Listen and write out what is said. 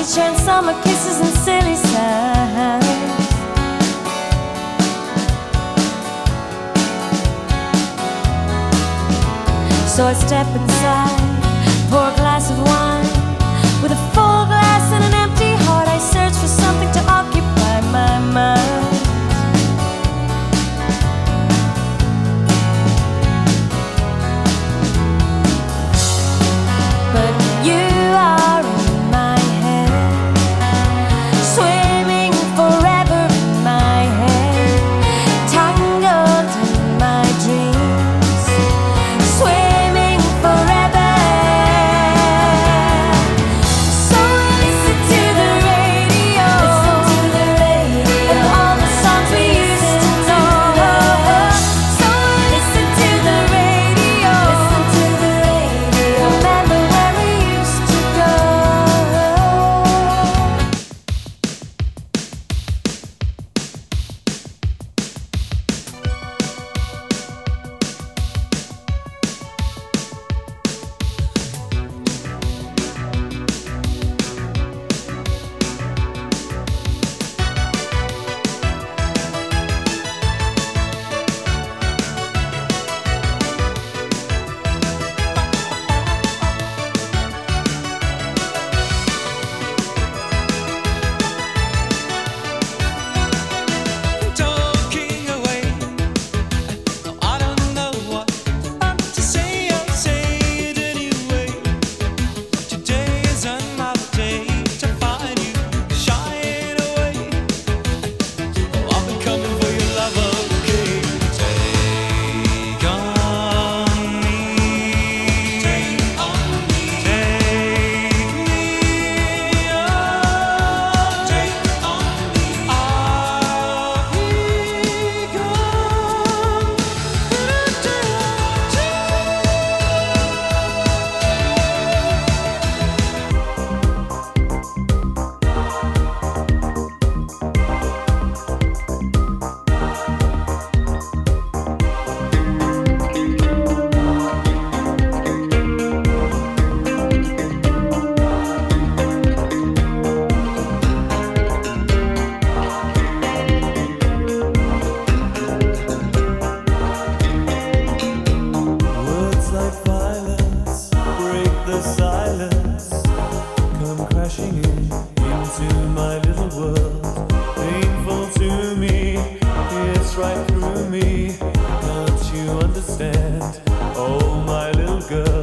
sharing summer kisses and silly sounds. So I step inside, pour a glass of wine. With a full glass and an empty heart, I search for something to occupy my mind. But you are in my head, swimming forever in my head, tangled in my dreams, swimming forever. So listen to the radio, and all the songs we used to know. So listen to the radio, remember where we used to go. Talking away, I don't know what to say. I'll say it anyway. Today is another day to find you shying away. I've been coming for your love, okay? Take on me, take me, take me, oh, take on me. I'll be Words like violence break the silence, come crashing into my little world. Painful to me, it's right through me. Can't you understand? Oh, my little girl.